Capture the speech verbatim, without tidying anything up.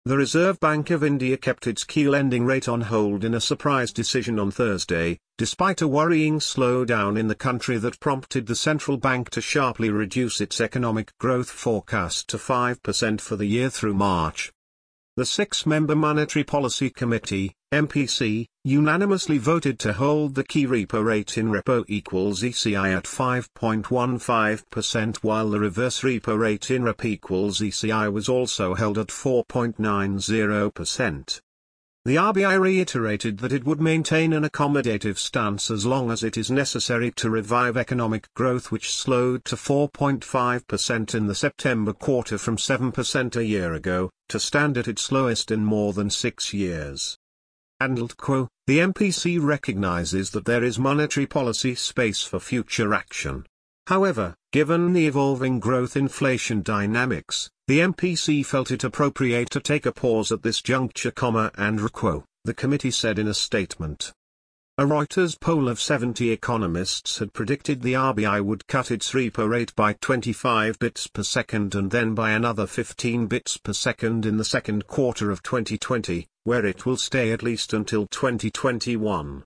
The Reserve Bank of India kept its key lending rate on hold in a surprise decision on Thursday, despite a worrying slowdown in the country that prompted the central bank to sharply reduce its economic growth forecast to five percent for the year through March. The six-member Monetary Policy Committee, M P C, unanimously voted to hold the key repo rate in repo equals E C I at five point one five percent, while the reverse repo rate in rep equals E C I was also held at four point nine zero percent. The R B I reiterated that it would maintain an accommodative stance as long as it is necessary to revive economic growth, which slowed to four point five percent in the September quarter from seven percent a year ago, to stand at its lowest in more than six years. And quote, the M P C recognizes that there is monetary policy space for future action. However, given the evolving growth inflation dynamics, the M P C felt it appropriate to take a pause at this juncture, and quote, the committee said in a statement. A Reuters poll of seventy economists had predicted the R B I would cut its repo rate by twenty-five bits per second and then by another fifteen bits per second in the second quarter of twenty twenty, where it will stay at least until twenty twenty-one.